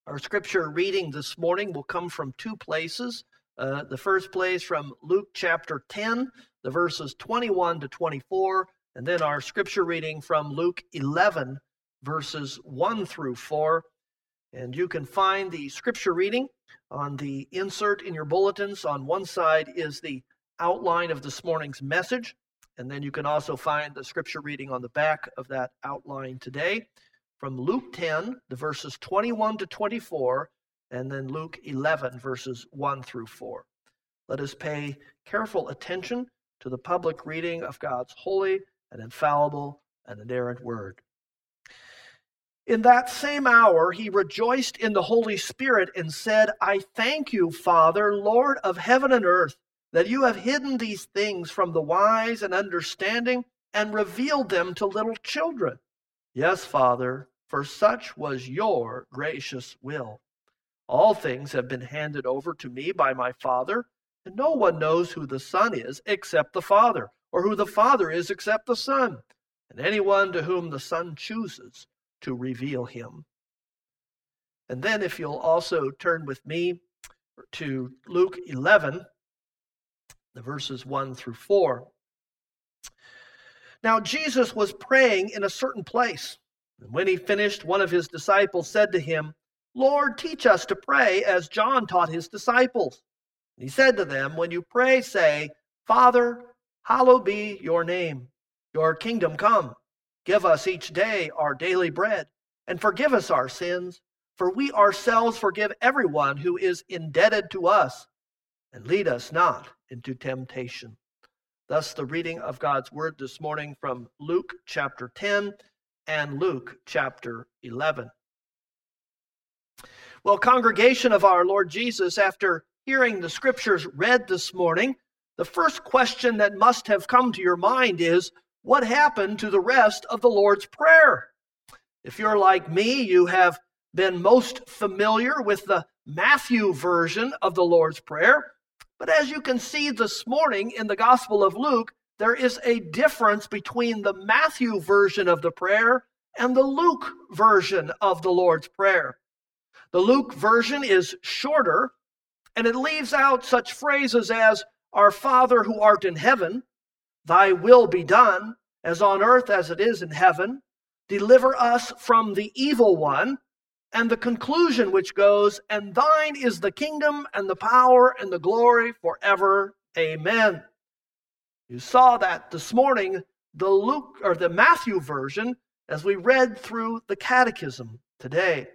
Our scripture reading this morning will come from two places. The first place from Luke chapter 10, the verses 21 to 24, and then our scripture reading from Luke 11, verses 1 through 4. And you can find the scripture reading on the insert in your bulletins. On one side is the outline of this morning's message, and then you can also find the scripture reading on the back of that outline today. From Luke 10, the verses 21 to 24, and then Luke 11, verses 1 through 4. Let us pay careful attention to the public reading of God's holy and infallible and inerrant word. In that same hour, he rejoiced in the Holy Spirit and said, I thank you, Father, Lord of heaven and earth, that you have hidden these things from the wise and understanding and revealed them to little children. Yes, Father, for such was your gracious will. All things have been handed over to me by my Father, and no one knows who the Son is except the Father, or who the Father is except the Son, and anyone to whom the Son chooses to reveal him. And then if you'll also turn with me to Luke 11, the verses 1 through 4. Now Jesus was praying in a certain place. And when he finished, one of his disciples said to him, Lord, teach us to pray as John taught his disciples. And he said to them, when you pray, say, Father, hallowed be your name. Your kingdom come. Give us each day our daily bread, and forgive us our sins, for we ourselves forgive everyone who is indebted to us. And lead us not into temptation. Thus the reading of God's word this morning from Luke chapter 10 and Luke chapter 11. Well, congregation of our Lord Jesus, after hearing the scriptures read this morning, the first question that must have come to your mind is, what happened to the rest of the Lord's Prayer? If you're like me, you have been most familiar with the Matthew version of the Lord's Prayer. But as you can see this morning in the Gospel of Luke, there is a difference between the Matthew version of the prayer and the Luke version of the Lord's Prayer. The Luke version is shorter, and it leaves out such phrases as, Our Father who art in heaven, thy will be done, as on earth as it is in heaven. Deliver us from the evil one. And the conclusion which goes, and thine is the kingdom and the power and the glory forever. Amen. You saw that this morning, the Matthew version, as we read through the catechism today.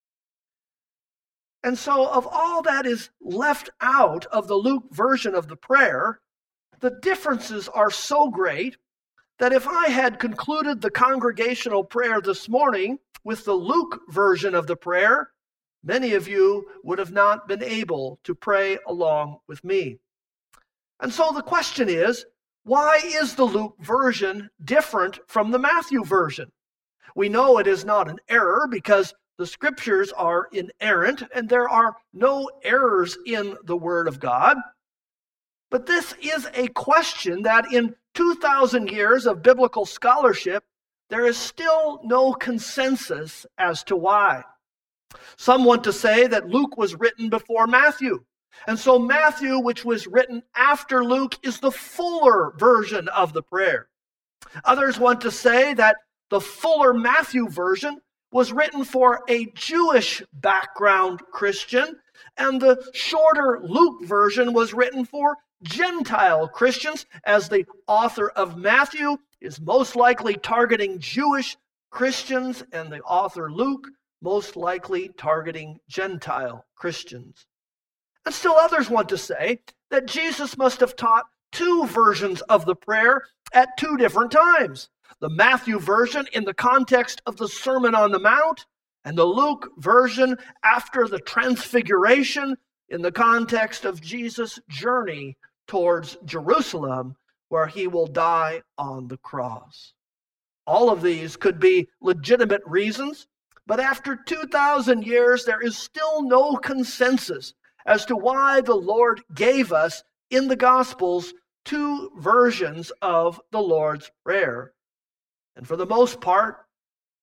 And so of all that is left out of the Luke version of the prayer, the differences are so great that if I had concluded the congregational prayer this morning with the Luke version of the prayer, many of you would have not been able to pray along with me. And so the question is, why is the Luke version different from the Matthew version? We know it is not an error because the scriptures are inerrant and there are no errors in the Word of God. But this is a question that in 2,000 years of biblical scholarship, there is still no consensus as to why. Some want to say that Luke was written before Matthew. And so Matthew, which was written after Luke, is the fuller version of the prayer. Others want to say that the fuller Matthew version was written for a Jewish background Christian, and the shorter Luke version was written for Gentile Christians, as the author of Matthew is most likely targeting Jewish Christians, and the author Luke most likely targeting Gentile Christians. And still others want to say that Jesus must have taught two versions of the prayer at two different times. The Matthew version in the context of the Sermon on the Mount, and the Luke version after the Transfiguration in the context of Jesus' journey towards Jerusalem, where he will die on the cross. All of these could be legitimate reasons, but after 2,000 years, there is still no consensus as to why the Lord gave us in the Gospels two versions of the Lord's Prayer. And for the most part,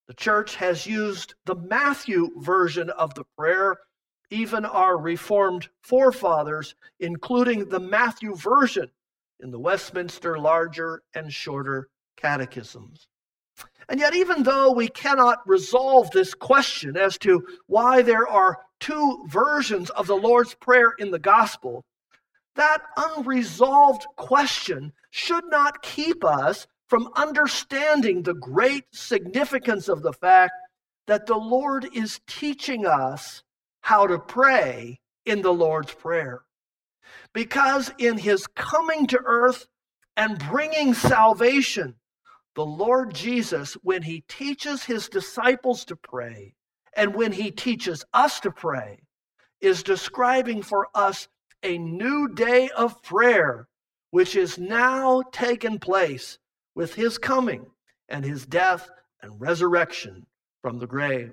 The church has used the Matthew version of the prayer. Even our Reformed forefathers, including the Matthew version in the Westminster Larger and Shorter Catechisms. And yet, even though we cannot resolve this question as to why there are two versions of the Lord's Prayer in the gospel, that unresolved question should not keep us from understanding the great significance of the fact that the Lord is teaching us how to pray in the Lord's Prayer. Because in his coming to earth and bringing salvation, the Lord Jesus, when he teaches his disciples to pray, and when he teaches us to pray, is describing for us a new day of prayer, which is now taken place with his coming and his death and resurrection from the grave.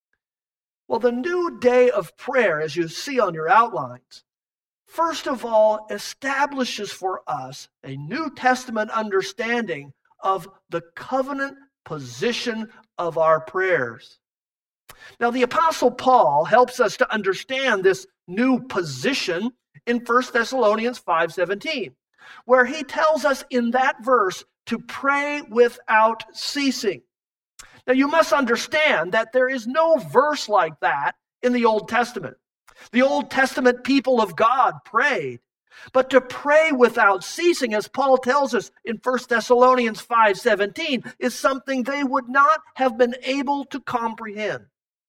Well, the new day of prayer, as you see on your outlines, first of all establishes for us a New Testament understanding of the covenant position of our prayers. Now, the Apostle Paul helps us to understand this new position in 1 Thessalonians 5:17, where he tells us in that verse to pray without ceasing. Now, you must understand that there is no verse like that in the Old Testament. The Old Testament people of God prayed. But to pray without ceasing, as Paul tells us in 1 Thessalonians 5:17, is something they would not have been able to comprehend.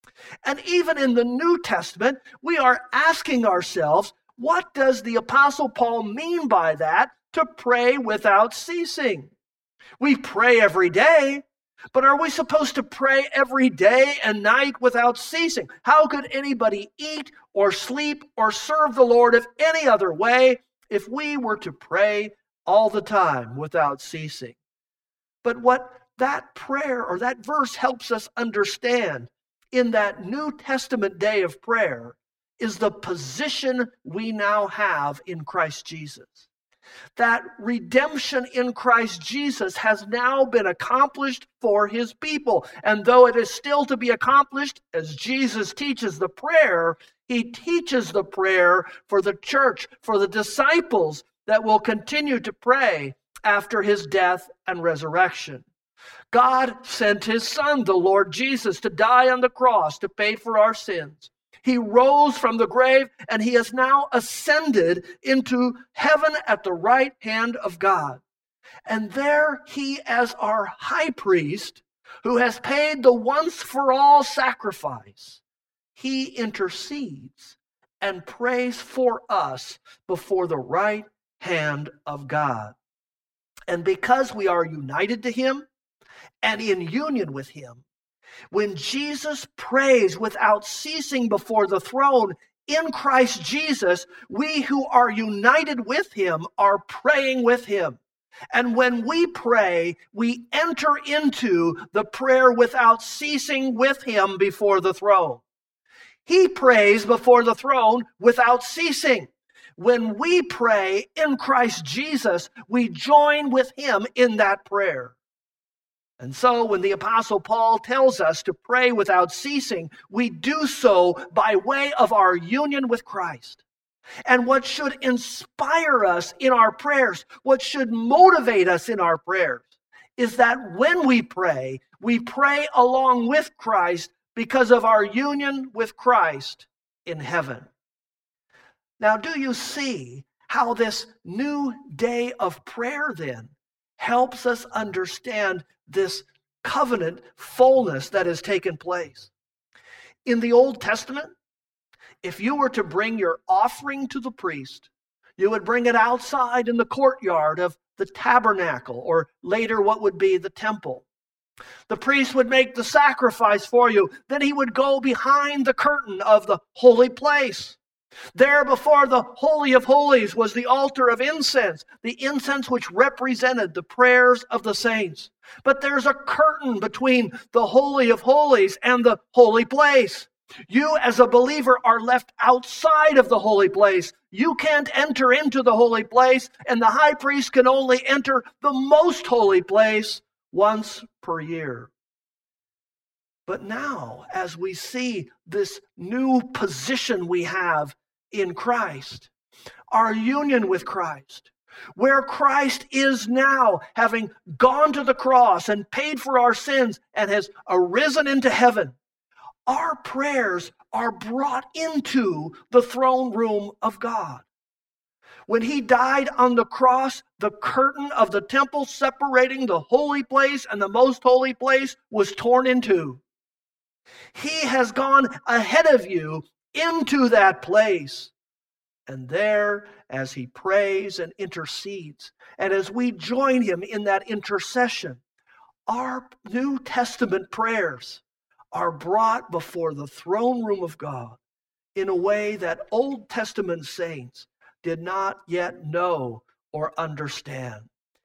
And even in the New Testament, we are asking ourselves, what does the Apostle Paul mean by that, to pray without ceasing? We pray every day, but are we supposed to pray every day and night without ceasing? How could anybody eat or sleep or serve the Lord if any other way if we were to pray all the time without ceasing? But what that prayer or that verse helps us understand in that New Testament day of prayer is the position we now have in Christ Jesus. That redemption in Christ Jesus has now been accomplished for his people. And though it is still to be accomplished, as Jesus teaches the prayer, he teaches the prayer for the church, for the disciples that will continue to pray after his death and resurrection. God sent his Son, the Lord Jesus, to die on the cross to pay for our sins. He rose from the grave, and he has now ascended into heaven at the right hand of God. And there he, as our high priest, who has paid the once-for-all sacrifice, he intercedes and prays for us before the right hand of God. And because we are united to him and in union with him, when Jesus prays without ceasing before the throne in Christ Jesus, we who are united with him are praying with him. And when we pray, we enter into the prayer without ceasing with him before the throne. He prays before the throne without ceasing. When we pray in Christ Jesus, we join with him in that prayer. And so when the Apostle Paul tells us to pray without ceasing, we do so by way of our union with Christ. And what should inspire us in our prayers, what should motivate us in our prayers, is that when we pray along with Christ because of our union with Christ in heaven. Now, do you see how this new day of prayer then helps us understand this covenant fullness that has taken place? In the Old Testament, if you were to bring your offering to the priest, you would bring it outside in the courtyard of the tabernacle, or later what would be the temple. The priest would make the sacrifice for you. Then he would go behind the curtain of the holy place. There before the Holy of Holies was the altar of incense, the incense which represented the prayers of the saints. But there's a curtain between the Holy of Holies and the holy place. You as a believer are left outside of the holy place. You can't enter into the holy place, and the high priest can only enter the most holy place once per year. But now, as we see this new position we have in Christ, our union with Christ, where Christ is now, having gone to the cross and paid for our sins and has arisen into heaven, our prayers are brought into the throne room of God. When he died on the cross, the curtain of the temple separating the holy place and the most holy place was torn in two. He has gone ahead of you into that place. And there, as he prays and intercedes, and as we join him in that intercession, our New Testament prayers are brought before the throne room of God in a way that Old Testament saints did not yet know or understand.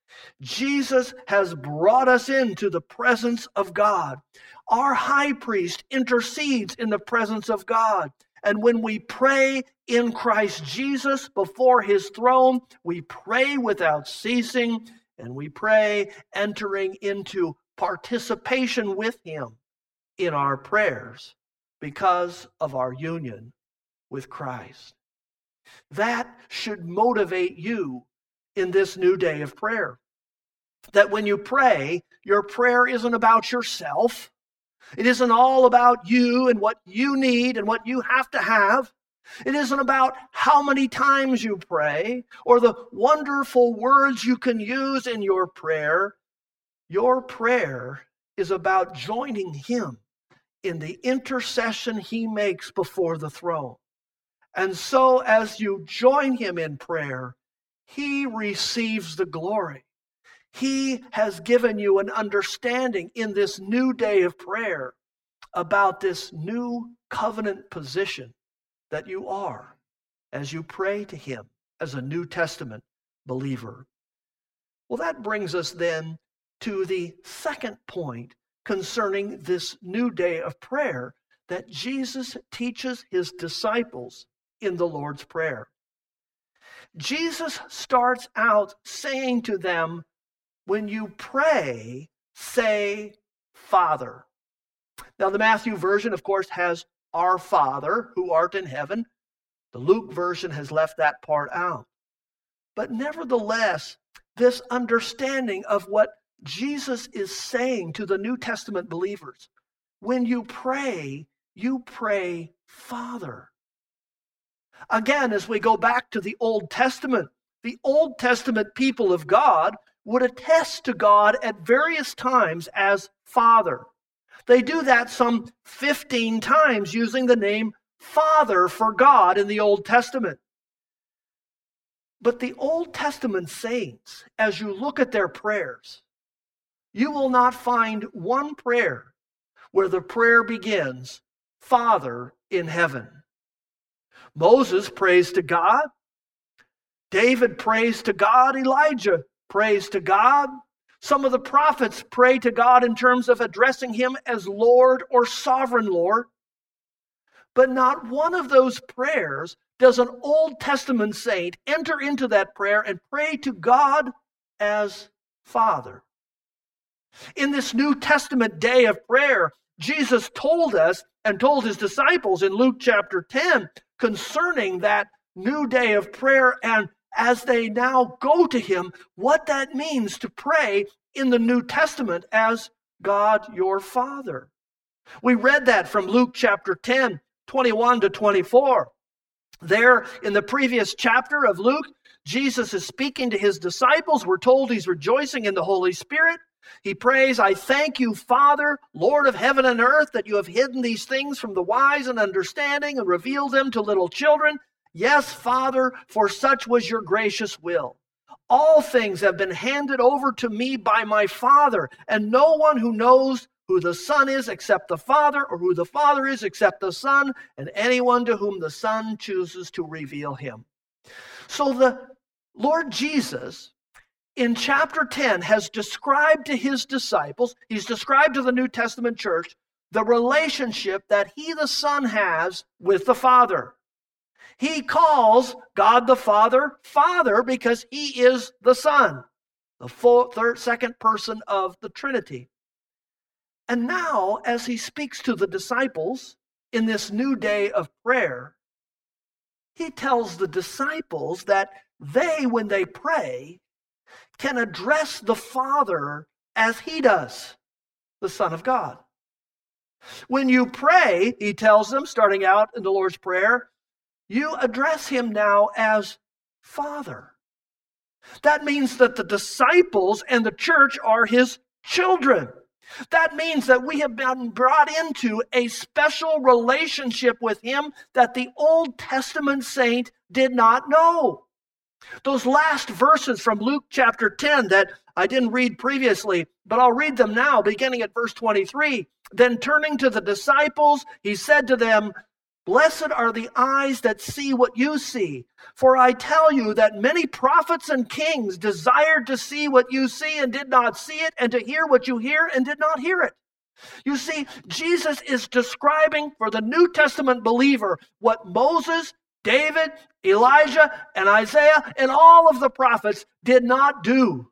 Jesus has brought us into the presence of God. Our high priest intercedes in the presence of God. And when we pray in Christ Jesus before his throne, we pray without ceasing, and we pray entering into participation with him in our prayers because of our union with Christ. That should motivate you in this new day of prayer. That when you pray, your prayer isn't about yourself. It isn't all about you and what you need and what you have to have. It isn't about how many times you pray or the wonderful words you can use in your prayer. Your prayer is about joining him in the intercession he makes before the throne. And so as you join him in prayer, he receives the glory. He has given you an understanding in this new day of prayer about this new covenant position that you are as you pray to him as a New Testament believer. Well, that brings us then to the second point concerning this new day of prayer that Jesus teaches his disciples in the Lord's Prayer. Jesus starts out saying to them, when you pray, say, Father. Now, the Matthew version, of course, has our Father who art in heaven. The Luke version has left that part out. But nevertheless, this understanding of what Jesus is saying to the New Testament believers, when you pray, Father. Again, as we go back to the Old Testament people of God would attest to God at various times as Father. They do that some 15 times using the name Father for God in the Old Testament. But the Old Testament saints, as you look at their prayers, you will not find one prayer where the prayer begins, Father in heaven. Moses prays to God. David prays to God. Elijah prays to God. Some of the prophets pray to God in terms of addressing him as Lord or Sovereign Lord. But not one of those prayers does an Old Testament saint enter into that prayer and pray to God as Father. In this New Testament day of prayer, Jesus told us and told his disciples in Luke chapter 10 concerning that new day of prayer, and as they now go to him, what that means to pray in the New Testament as God your Father. We read that from Luke chapter 10, 21 to 24. There in the previous chapter of Luke, Jesus is speaking to his disciples. We're told he's rejoicing in the Holy Spirit. He prays, I thank you, Father, Lord of heaven and earth, that you have hidden these things from the wise and understanding and revealed them to little children. Yes, Father, for such was your gracious will. All things have been handed over to me by my Father, and no one who knows who the Son is except the Father, or who the Father is except the Son, and anyone to whom the Son chooses to reveal him. So the Lord Jesus, in chapter 10, has described to his disciples, he's described to the New Testament church, the relationship that he, the Son, has with the Father. He calls God the Father, Father, because he is the Son, the second person of the Trinity. And now, as he speaks to the disciples in this new day of prayer, he tells the disciples that they, when they pray, can address the Father as he does, the Son of God. When you pray, he tells them, starting out in the Lord's Prayer, you address him now as Father. That means that the disciples and the church are his children. That means that we have been brought into a special relationship with him that the Old Testament saint did not know. Those last verses from Luke chapter 10 that I didn't read previously, but I'll read them now, beginning at verse 23. Then turning to the disciples, he said to them, "Blessed are the eyes that see what you see. For I tell you that many prophets and kings desired to see what you see and did not see it, and to hear what you hear and did not hear it." You see, Jesus is describing for the New Testament believer what Moses, David, Elijah, and Isaiah, and all of the prophets did not do.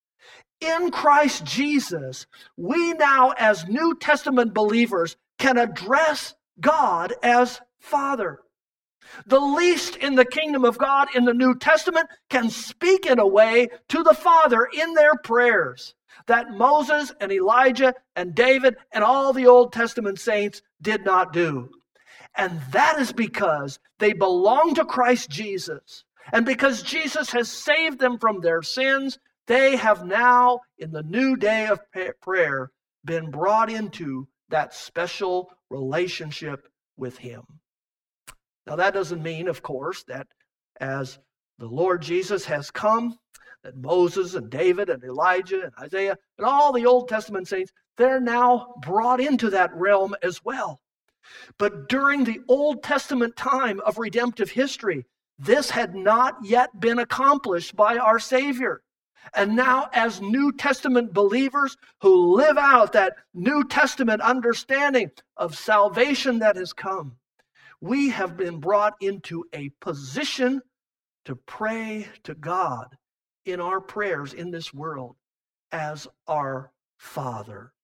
In Christ Jesus, we now as New Testament believers can address God as Father. The least in the kingdom of God in the New Testament can speak in a way to the Father in their prayers that Moses and Elijah and David and all the Old Testament saints did not do. And that is because they belong to Christ Jesus. And because Jesus has saved them from their sins, they have now, in the new day of prayer, been brought into that special relationship with him. Now, that doesn't mean, of course, that as the Lord Jesus has come, that Moses and David and Elijah and Isaiah and all the Old Testament saints, they're now brought into that realm as well. But during the Old Testament time of redemptive history, this had not yet been accomplished by our Savior. And now, as New Testament believers who live out that New Testament understanding of salvation that has come, we have been brought into a position to pray to God in our prayers in this world as our Father.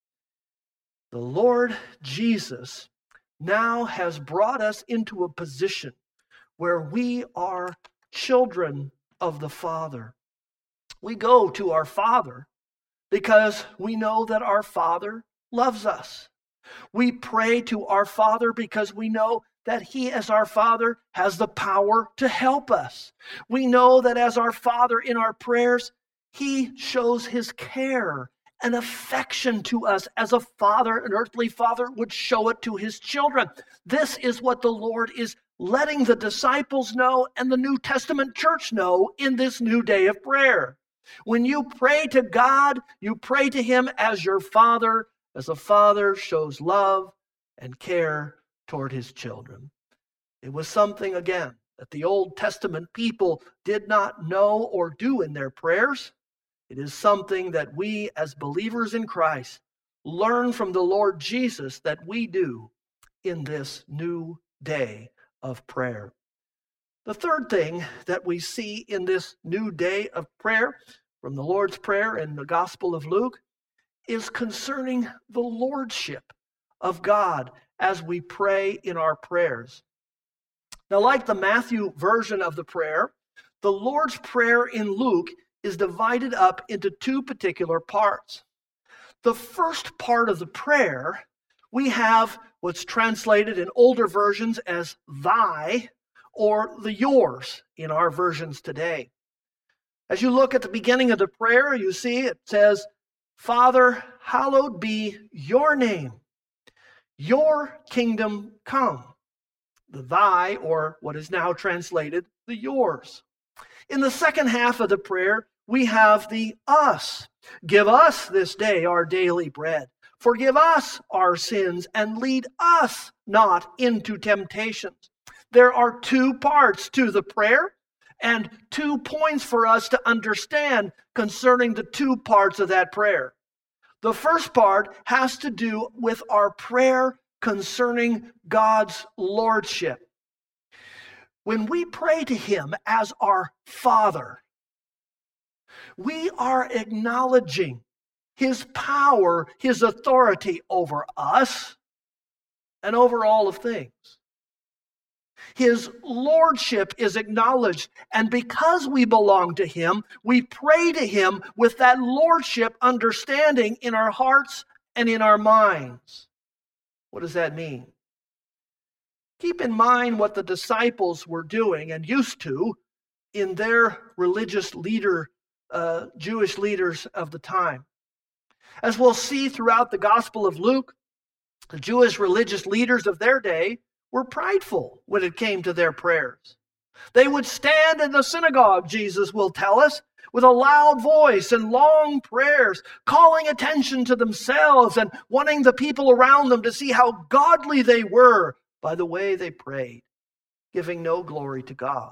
The Lord Jesus now has brought us into a position where we are children of the Father. We go to our Father because we know that our Father loves us. We pray to our Father because we know that he, as our Father, has the power to help us. We know that as our Father in our prayers, he shows his care and affection to us as a father, an earthly father, would show it to his children. This is what the Lord is letting the disciples know and the New Testament church know in this new day of prayer. When you pray to God, you pray to him as your Father, as a father shows love and care toward his children. It was something, again, that the Old Testament people did not know or do in their prayers. It is something that we as believers in Christ learn from the Lord Jesus that we do in this new day of prayer. The third thing that we see in this new day of prayer from the Lord's Prayer in the Gospel of Luke is concerning the lordship of God as we pray in our prayers. Now, like the Matthew version of the prayer, the Lord's Prayer in Luke is divided up into two particular parts. The first part of the prayer, we have what's translated in older versions as thy or the yours in our versions today. As you look at the beginning of the prayer, you see it says, "Father, hallowed be your name. Your kingdom come." The thy, or what is now translated, the yours. In the second half of the prayer, we have the us. Give us this day our daily bread. Forgive us our sins and lead us not into temptations. There are two parts to the prayer and 2 points for us to understand concerning the 2 parts of that prayer. The first part has to do with our prayer concerning God's lordship. When we pray to him as our Father, we are acknowledging his power, his authority over us and over all of things. His lordship is acknowledged, and because we belong to him, we pray to him with that lordship understanding in our hearts and in our minds. What does that mean? Keep in mind what the disciples were doing and used to in their religious Jewish leaders of the time. As we'll see throughout the Gospel of Luke, the Jewish religious leaders of their day were prideful when it came to their prayers. They would stand in the synagogue, Jesus will tell us, with a loud voice and long prayers, calling attention to themselves and wanting the people around them to see how godly they were by the way they prayed, giving no glory to God.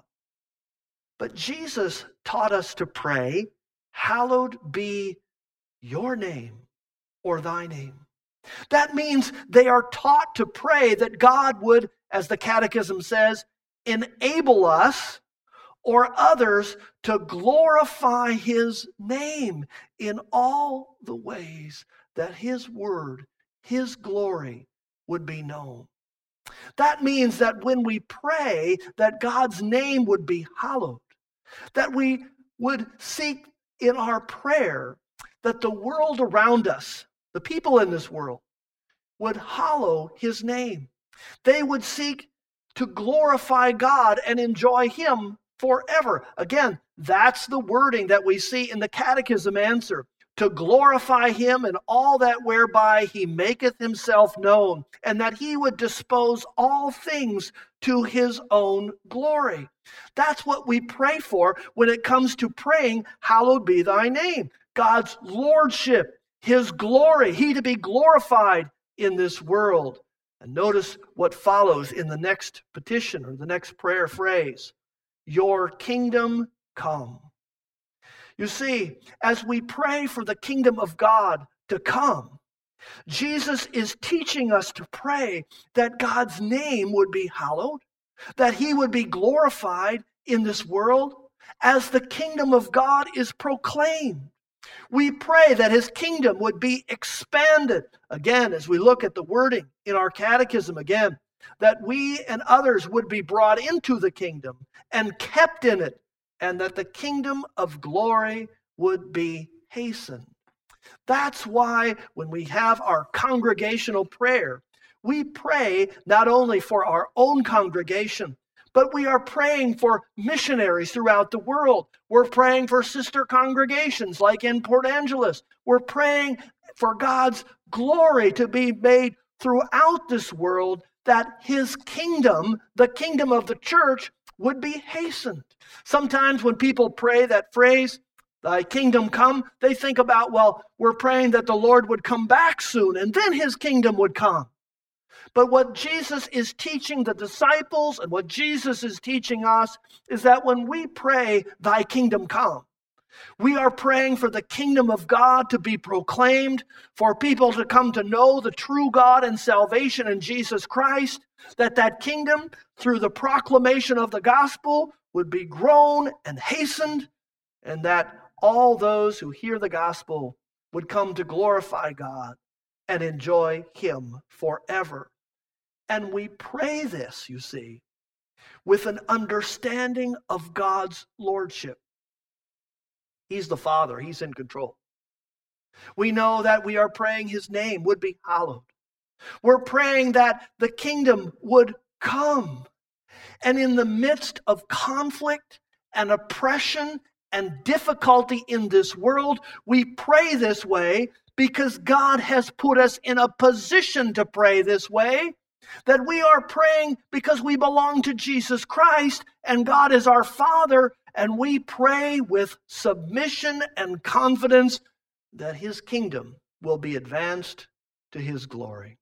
But Jesus taught us to pray, "Hallowed be your name," or thy name. That means they are taught to pray that God would, as the Catechism says, enable us or others to glorify his name in all the ways that his word, his glory would be known. That means that when we pray that God's name would be hallowed, that we would seek in our prayer that the world around us, the people in this world, would hallow his name. They would seek to glorify God and enjoy him forever. Again, that's the wording that we see in the Catechism answer. To glorify him in all that whereby he maketh himself known, and that he would dispose all things to his own glory. That's what we pray for when it comes to praying, "Hallowed be thy name." God's lordship, his glory, he to be glorified in this world. And notice what follows in the next petition or the next prayer phrase. Your kingdom come. You see, as we pray for the kingdom of God to come, Jesus is teaching us to pray that God's name would be hallowed, that he would be glorified in this world as the kingdom of God is proclaimed. We pray that his kingdom would be expanded. Again, as we look at the wording in our catechism again, that we and others would be brought into the kingdom and kept in it, and that the kingdom of glory would be hastened. That's why when we have our congregational prayer, we pray not only for our own congregation, but we are praying for missionaries throughout the world. We're praying for sister congregations like in Port Angeles. We're praying for God's glory to be made throughout this world, that his kingdom, the kingdom of the church, would be hastened. Sometimes when people pray that phrase, "Thy kingdom come," they think about, well, we're praying that the Lord would come back soon and then his kingdom would come. But what Jesus is teaching the disciples and what Jesus is teaching us is that when we pray, "Thy kingdom come," we are praying for the kingdom of God to be proclaimed, for people to come to know the true God and salvation in Jesus Christ, that kingdom, through the proclamation of the gospel, would be grown and hastened, and that all those who hear the gospel would come to glorify God and enjoy him forever. And we pray this, you see, with an understanding of God's lordship. He's the Father. He's in control. We know that we are praying his name would be hallowed. We're praying that the kingdom would come. And in the midst of conflict and oppression and difficulty in this world, we pray this way because God has put us in a position to pray this way, that we are praying because we belong to Jesus Christ and God is our Father, and we pray with submission and confidence that his kingdom will be advanced to his glory.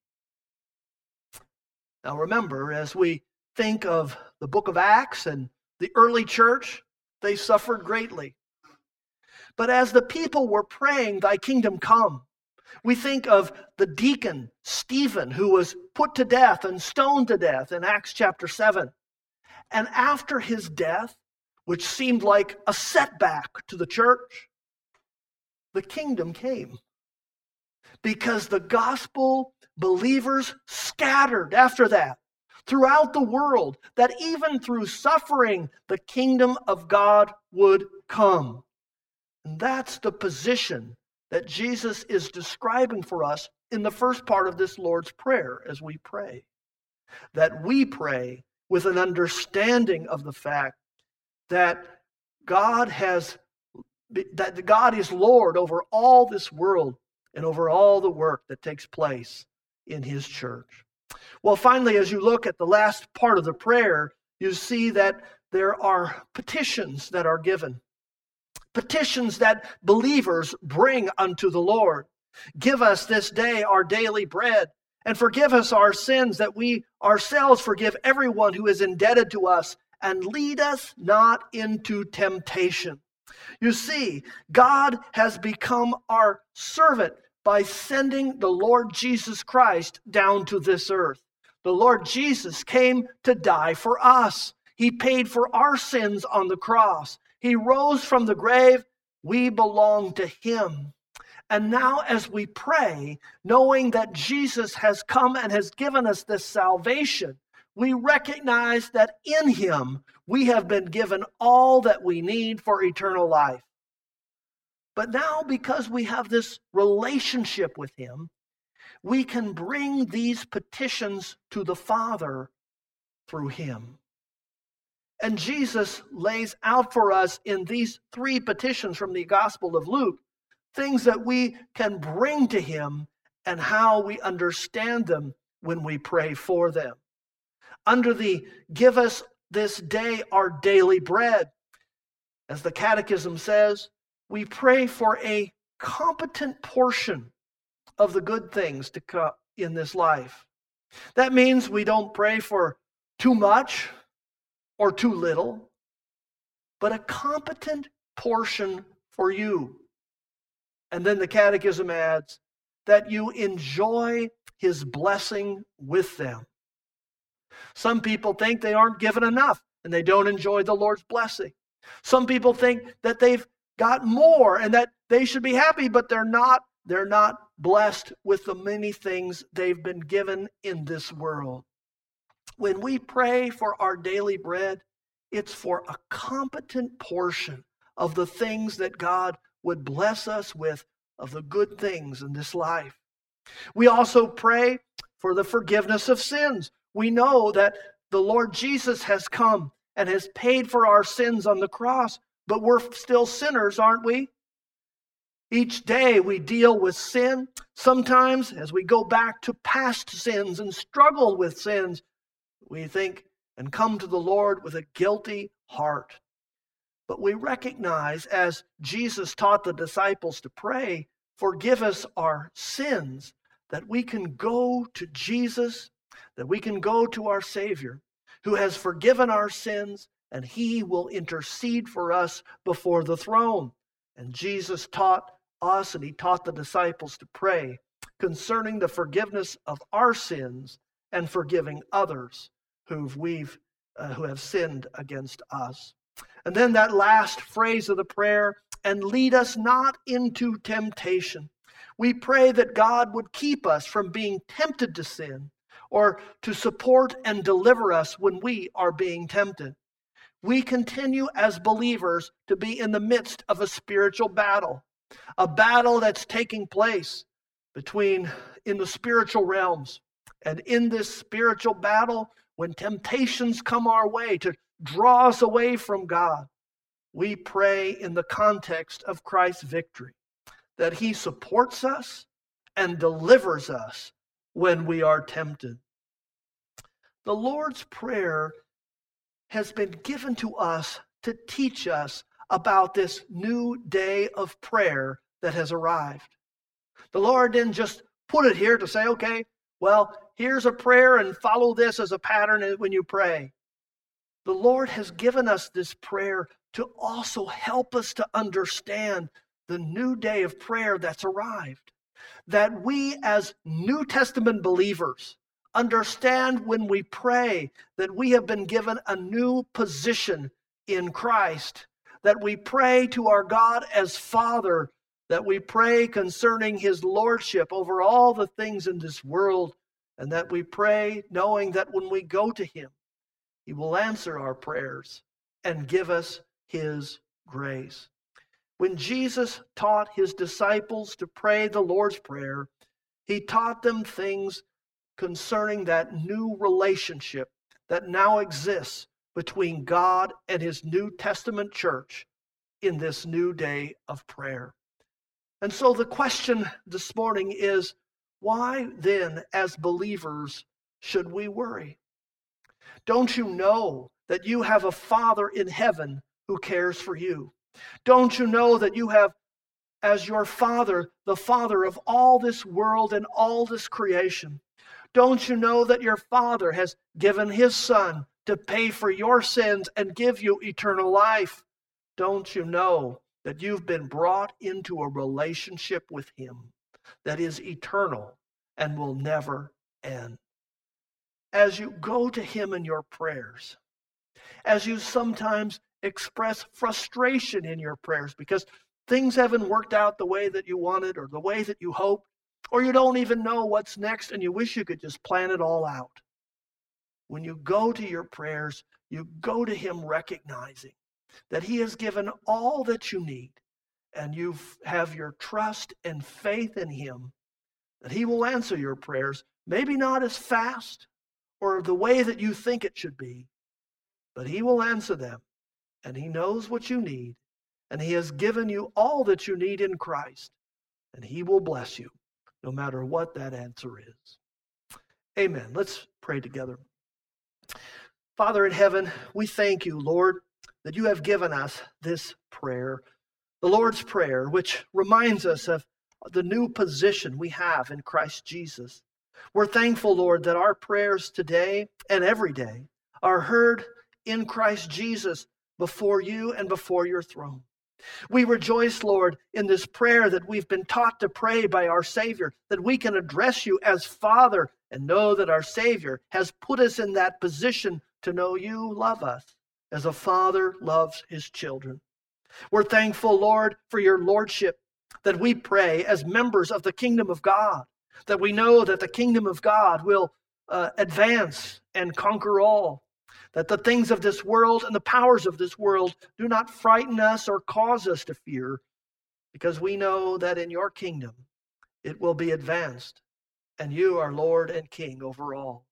Now remember, as we think of the book of Acts and the early church, they suffered greatly. But as the people were praying, "Thy kingdom come," we think of the deacon, Stephen, who was put to death and stoned to death in Acts chapter 7. And after his death, which seemed like a setback to the church, the kingdom came. because the gospel believers scattered after that throughout the world, that even through suffering, the kingdom of God would come. And that's the position that Jesus is describing for us in the first part of this Lord's Prayer as we pray. That we pray with an understanding of the fact that God is Lord over all this world and over all the work that takes place in his church. Well, finally, as you look at the last part of the prayer, you see that there are petitions that are given. Petitions that believers bring unto the Lord. Give us this day our daily bread, and forgive us our sins, that we ourselves forgive everyone who is indebted to us, and lead us not into temptation. You see, God has become our servant by sending the Lord Jesus Christ down to this earth. The Lord Jesus came to die for us. He paid for our sins on the cross. He rose from the grave. We belong to him. And now as we pray, knowing that Jesus has come and has given us this salvation, we recognize that in him we have been given all that we need for eternal life. But now, because we have this relationship with him, we can bring these petitions to the Father through him. And Jesus lays out for us in these 3 petitions from the Gospel of Luke, things that we can bring to him and how we understand them when we pray for them. Under the give us this day our daily bread, as the Catechism says, we pray for a competent portion of the good things to come in this life. That means we don't pray for too much or too little, but a competent portion for you. And then the Catechism adds that you enjoy his blessing with them. Some people think they aren't given enough and they don't enjoy the Lord's blessing. Some people think that they've got more and that they should be happy, but they're not blessed with the many things they've been given in this world. When we pray for our daily bread, it's for a competent portion of the things that God would bless us with, of the good things in this life. We also pray for the forgiveness of sins. We know that the Lord Jesus has come and has paid for our sins on the cross, but we're still sinners, aren't we? Each day we deal with sin. Sometimes as we go back to past sins and struggle with sins, we think and come to the Lord with a guilty heart. But we recognize, as Jesus taught the disciples to pray, forgive us our sins, that we can go to Jesus, that we can go to our Savior, who has forgiven our sins, and he will intercede for us before the throne. And Jesus taught us, and he taught the disciples to pray concerning the forgiveness of our sins and forgiving others who have sinned against us. And then that last phrase of the prayer, and lead us not into temptation. We pray that God would keep us from being tempted to sin, or to support and deliver us when we are being tempted. We continue as believers to be in the midst of a spiritual battle, a battle that's taking place in the spiritual realms. And in this spiritual battle, when temptations come our way to draw us away from God, we pray in the context of Christ's victory, that he supports us and delivers us when we are tempted. The Lord's Prayer has been given to us to teach us about this new day of prayer that has arrived. The Lord didn't just put it here to say, okay, well, here's a prayer and follow this as a pattern when you pray. The Lord has given us this prayer to also help us to understand the new day of prayer that's arrived. That we as New Testament believers understand when we pray that we have been given a new position in Christ. That we pray to our God as Father that we pray concerning his lordship over all the things in this world, and that we pray knowing that when we go to him, he will answer our prayers and give us his grace. When Jesus taught his disciples to pray the Lord's Prayer, he taught them things concerning that new relationship that now exists between God and his New Testament church in this new day of prayer. And so the question this morning is, why then, as believers, should we worry? Don't you know that you have a Father in heaven who cares for you? Don't you know that you have as your Father, the Father of all this world and all this creation? Don't you know that your Father has given his Son to pay for your sins and give you eternal life? Don't you know that you've been brought into a relationship with him that is eternal and will never end? As you go to him in your prayers, as you sometimes express frustration in your prayers because things haven't worked out the way that you wanted or the way that you hoped, or you don't even know what's next and you wish you could just plan it all out. When you go to your prayers, you go to him recognizing that he has given all that you need, and you have your trust and faith in him that he will answer your prayers, maybe not as fast or the way that you think it should be, but he will answer them, and he knows what you need, and he has given you all that you need in Christ, and he will bless you no matter what that answer is. Amen. Let's pray together. Father in heaven, we thank you, Lord, that you have given us this prayer, the Lord's Prayer, which reminds us of the new position we have in Christ Jesus. We're thankful, Lord, that our prayers today and every day are heard in Christ Jesus before you and before your throne. We rejoice, Lord, in this prayer that we've been taught to pray by our Savior, that we can address you as Father and know that our Savior has put us in that position to know you love us as a father loves his children. We're thankful, Lord, for your lordship, that we pray as members of the kingdom of God, that we know that the kingdom of God will advance and conquer all, that the things of this world and the powers of this world do not frighten us or cause us to fear, because we know that in your kingdom it will be advanced, and you are Lord and King over all.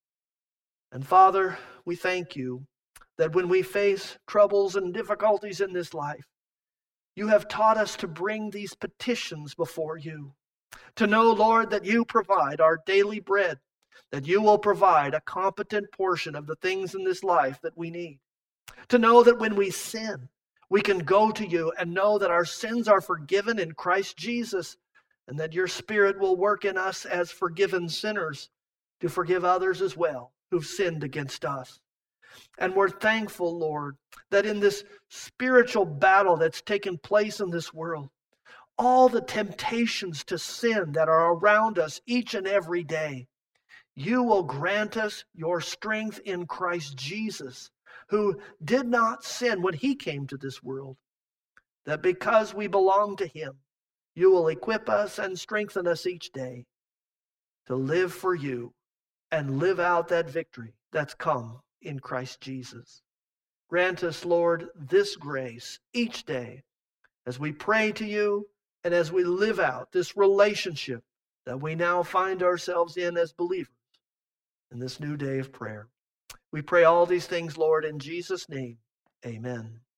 And Father, we thank you that when we face troubles and difficulties in this life, you have taught us to bring these petitions before you, to know, Lord, that you provide our daily bread, that you will provide a competent portion of the things in this life that we need, to know that when we sin, we can go to you and know that our sins are forgiven in Christ Jesus, and that your Spirit will work in us as forgiven sinners to forgive others as well who've sinned against us. And we're thankful, Lord, that in this spiritual battle that's taken place in this world, all the temptations to sin that are around us each and every day, you will grant us your strength in Christ Jesus, who did not sin when he came to this world, that because we belong to him, you will equip us and strengthen us each day to live for you and live out that victory that's come in Christ Jesus. Grant us, Lord, this grace each day as we pray to you and as we live out this relationship that we now find ourselves in as believers in this new day of prayer. We pray all these things, Lord, in Jesus' name. Amen.